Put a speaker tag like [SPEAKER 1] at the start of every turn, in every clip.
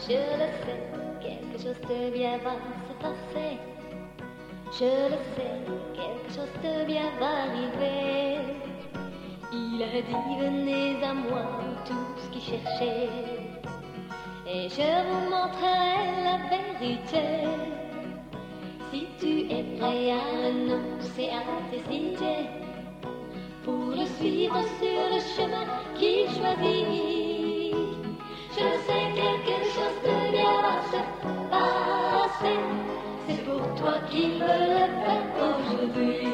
[SPEAKER 1] Je le sais, quelque chose de bien va se passer. Je le sais, quelque chose de bien va arriver. Il a dit venez à moi tout ce qui cherchait, et je vous montrerai la vérité. Si tu es prêt à renoncer à tes idées pour le suivre sur le chemin qu'il choisit, je sais quelque chose de bien va se passer. C'est pour toi qu'il veut le faire aujourd'hui.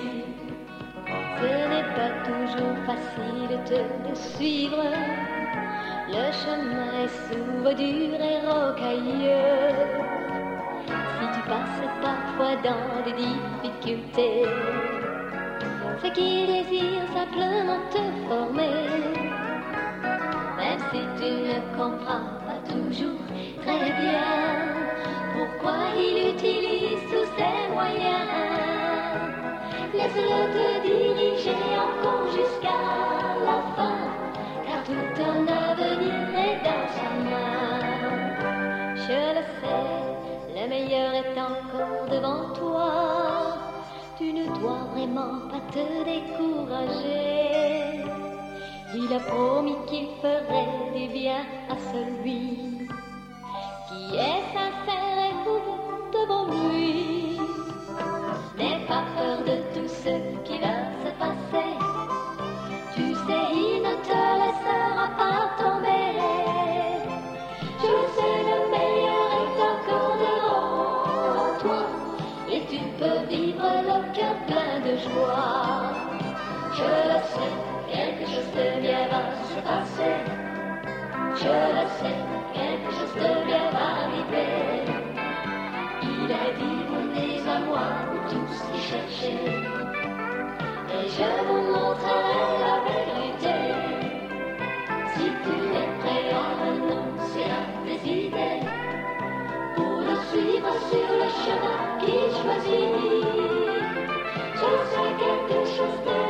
[SPEAKER 1] Ce n'est pas toujours facile de suivre. Le chemin est souvent dur et rocailleux. Si tu passes parfois dans des difficultés, c'est qu'il désire simplement te former. Même si tu ne comprends pas toujours très bien pourquoi il utilise tous ces moyens, laisse-le te diriger encore jusqu'à la fin, car tout ton avenir est dans sa main. Je le sais, le meilleur est encore devant toi. Tu ne dois vraiment pas te décourager. Il a promis qu'il ferait du bien à celui qui est sincère et ouvert devant lui. N'aie pas peur de tout ce qui va se passer. Tu sais, il ne te laissera pas tomber. Je le sais, le meilleur est encore devant toi, et tu peux vivre le cœur plein de joie. Je le sais, quelque chose de bien va se passer. Je le sais, quelque chose de bien va arriver. Il a dit venez à moi tous qui cherchez, et je vous montrerai la vérité. Si tu es prêt à renoncer à tes idées pour le suivre sur le chemin qu'il choisit, je sais quelque chose de